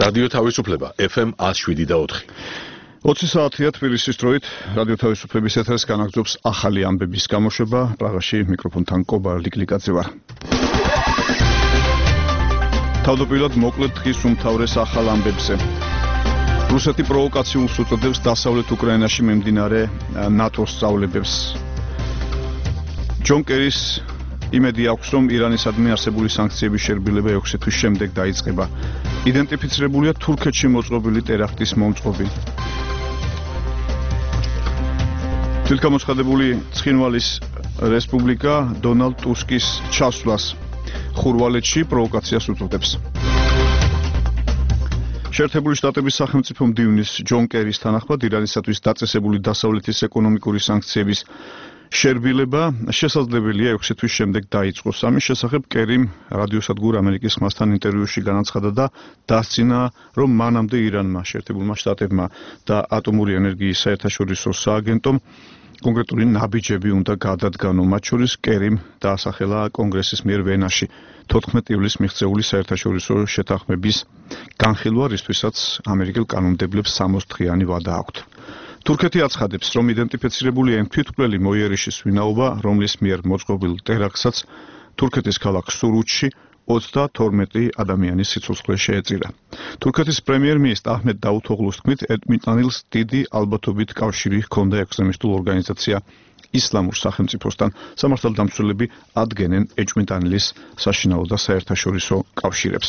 რადიო თავისუფლება FM 107.4. 20 საათია თბილისის დროით რადიო თავისუფლების ეთერს განაგრძობს ახალი ამბების გამოშვება. პრაღაში მიკროფონთან კობა ლიკლიკაძე ვარ. თავდაპირველად მოკლედ დღის უმთავრეს ახალ ამბებზე. რუსეთი პროვოკაციულს უწოდებს დასავლეთ უკრაინაში მიმდინარე ნატოს სწავლებებს. ჯონ კერის იმედი აქვს, რომ ირანისადმი არსებული სანქციების შერბილება 6 თვის შემდეგ დაიწყება. იდენტიფიცირებულია თურქეთში მოწყობილი ტერაქტის მომწყობი. თვითგამოცხადებული ცხინვალის რესპუბლიკა დონალდ ტუსკის ჩასვლას ხურვალეთში პროვოკაციას უწოდებს. შეერთებული შტატების სახელმწიფო მდივნის ჯონ კერის თანახმად ირანისათვის დაწესებული დასავლეთის ეკონომიკური სანქციების შერბილება შესაძლებელია 6 თვის შემდეგ დაიწყოს. ამის შესახებ კერიმ რადიოსადგურ ამერიკის ხმასთან ინტერვიუში განაცხადა და დასცინა, რომ მანამდე ირანმა, შეერთებულმა შტატებმა და ატომური ენერგიის საერთაშორისო სააგენტომ კონკრეტული ნაბიჯები უნდა გადადგანო. მათ შორის კერიმ დაასახელა კონგრესის მიერ ვენაში 14 ივლისს მიღწეული საერთაშორისო შეთანხმების განხილვა, რისთვისაც ამერიკელ კანონმდებლებს 60 დღიანი ვადა აქვთ. თურქეთი აცხადებს, რომ იდენტიფიცირებულია იმ თვითმკვლელი მოიერიშის ვინაობა, რომლის მიერ მოწყობილ ტერაქტსაც თურქეთის ქალაქ სურუთში 32 ადამიანის სიცოცხლე შეეწირა. თურქეთის პრემიერ-მინისტრ აჰმედ დაუთოღლუს თქმით, ერტმიტანილს დიდი ალბათობით კავშირი ჰქონდა ექსტრემისტულ ორგანიზაცია ისლამურ სახელმწიფოსთან. სამართალდამცველები ადგენენ ერტმიტანილის საშინაო და საერთაშორისო კავშირებს.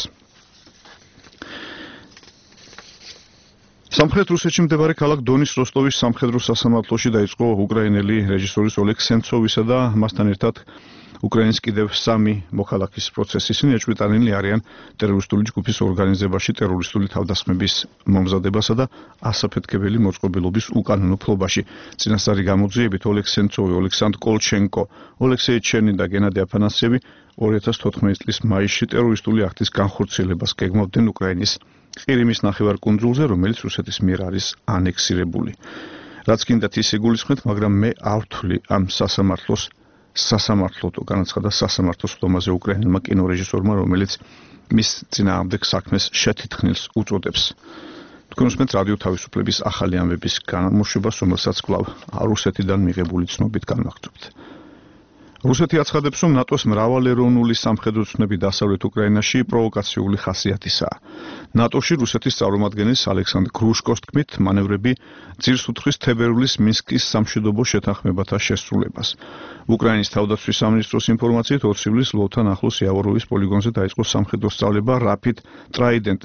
სამხრეთ რუსეთში მდებარე ქალაქ დონის როსტოვის სამხედრო სასამართლოში დაიწყო უკრაინელი რეჟისორის ოლეგ სენცოვისა და მასთან ერთად უკრაინის კიდევ 3 მოქალაქის პროცესი. ისინი ეჭვმიტანილი არიან ტერორისტული ჯგუფის ორგანიზებაში ტერორისტული თავდასხმების მომზადებასა და ასაფეთქებელი მოწყობილობის უკანონო ფლობაში. წინასწარი გამოძიებით ოლეგ სენცოვი, ოლექსანდრ კოლჩენკო, ოლექსეი ჩერნი და გენადი აფანასიევი 2014 წლის მაისში ტერორისტული აქტის განხორციელებას გეგმავდნენ უკრაინის ყირიმის ნახევარკუნძულზე, რომელიც რუსეთის მიერ არის ანექსირებული. რაც კიდათ ის იგულისხმეთ, მაგრამ მე არ ვთვლი ამ სასამართლო განაცხადა სასამართლოს ხდომაზე უკრაინელმა კინორეჟისორმა, რომელიც მის წინააღმდეგ საქმეს შეთითხნილს უწოდებს. თქვენ უსმენთ რადიო თავისუფლების ახალი ამბების განმოშვებას, რომელსაც კვლავ რუსეთიდან მიღებული ცნობით განვაგრძობთ. რუსეთი აცხადებს, რომ ნატოს მრავალეროვნული სამხედრო ცნები დასავლეთ უკრაინაში პროვოკაციული ხასიათისაა. ნატოში რუსეთის წარმომადგენლის ალექსანდრ გრუშკოს თქმით, მანევრები ძირს უძღვის თებერვლის მინსკის სამშვიდობო შეთანხმებათა შესრულებას. უკრაინის თავდაცვის სამინისტროს ინფორმაციით 20 ივლისს ლვოვთან ახლოს იავოროვის პოლიგონზე დაიწყო სამხედრო სწავლება Rapid Trident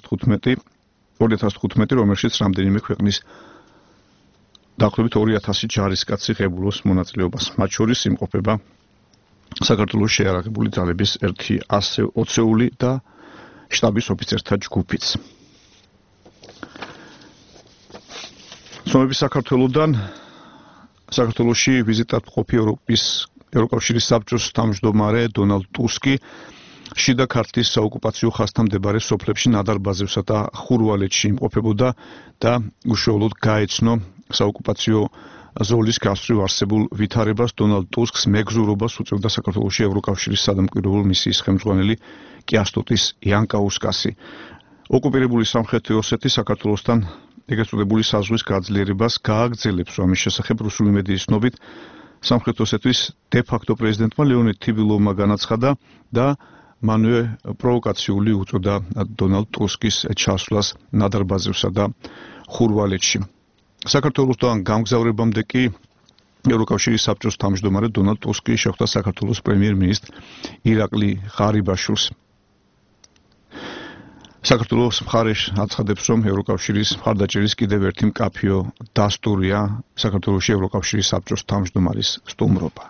2015, რომელშიც რამდენიმე ქვეყნის დაახლოებით 2000 ჯარისკაცი ღებულობს მონაწილეობას. მათ შორის იმყოფება საქართველოს შეიარაღებული ძალების 120-ული და შტაბის ოფიცერთა ჯგუფიც. ცნობები საქართველოსთან საქართველოში ვიზიტად მყოფი ევროკავშირის საბჭოს თავმჯდომარე დონალდ ტუსკი შიდა ქართლის საოკუპაციო ხაზთან მდებარე სოფლებში ნადარბაზებსა და ხურვალეთში იმყოფებოდა და უშუალოდ გაეცნო საოკუპაციო ზოლის გასწვრივ არსებულ ვითარებას. დონალდ ტუსკს მეგზურობას უწევდა საქართველოში ევროკავშირის სადამკვირვებლო მისიის ხელმძღვანელი კიასტოტის იანკაუსკასი. ოკუპირებული სამხრეთი ოსეთი საქართველოსთან ეგრეთ წოდებული საზღვის გაძლიერებას გააგრძელებს. ამის შესახებ რუსული მედიის ცნობით სამხრეთ ოსეთის დე-ფაქტო პრეზიდენტმა ლეონიდ თიბილოვმა განაცხადა და მანვე პროვოკაციული უწოდა დონალდ ტუსკის ჩასვლას ნადარბაზევსა და ხურვალეთში. საქართველოსთან გამგზავრებამდე კი ევროკავშირის საბჭოს თავმჯდომარე დონალდ ტუსკი შეხვდა საქართველოს პრემიერ-მინისტრ ირაკლი ღარიბაშვილს. საქართველოს მხარე აცხადებს, რომ ევროკავშირის მხარდაჭერის კიდევ ერთი მკაფიო დასტურია საქართველოში ევროკავშირის საბჭოს თავმჯდომარის სტუმრობა.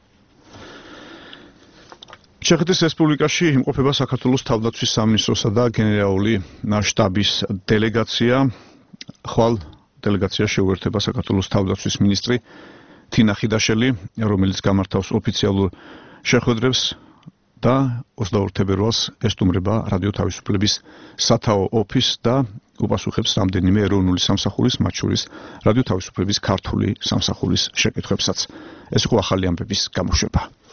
ჩეხეთის რესპუბლიკაში იმყოფება საქართველოს თავდაცვის სამინისტროსა და გენერალური შტაბის დელეგაცია. ხვალ დელეგაცია შეუერთება საქართველოს თავდაცვის მინისტრი თინა ხიდაშელი, რომელიც გამართავს ოფიციალურ შეხვედრებს და 22 თებერვალს ესტუმრება რადიო თავისუფლების სათაო ოფისს და უპასუხებს რამდენიმე ეროვნული სამსახურის, მათ შორის რადიო თავისუფლების ქართული სამსახურის შეკითხვებსაც. ეს იყო ახალი ამბების გამოშვება.